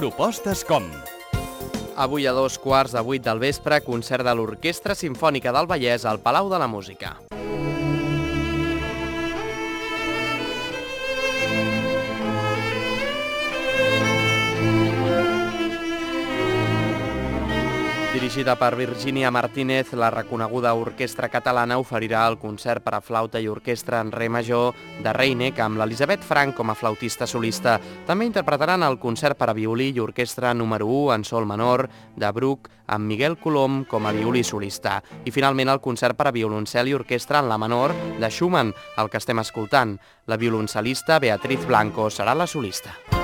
Propostes com... Avui a 7:15 del vespre, concert de l'Orquestra Simfònica del Vallès al Palau de la Música. Dirigida per Virginia Martínez, la reconeguda orquestra catalana oferirà el concert per a flauta i orquestra en re major de Reineck amb l'Elisabeth Frank com a flautista solista. També interpretaran el concert per a violí i orquestra número 1 en sol menor de Bruch amb Miguel Colom com a violí solista. I finalment el concert per a violoncel i orquestra en la menor de Schumann, el que estem escoltant. La violoncel·lista Beatriz Blanco serà la solista.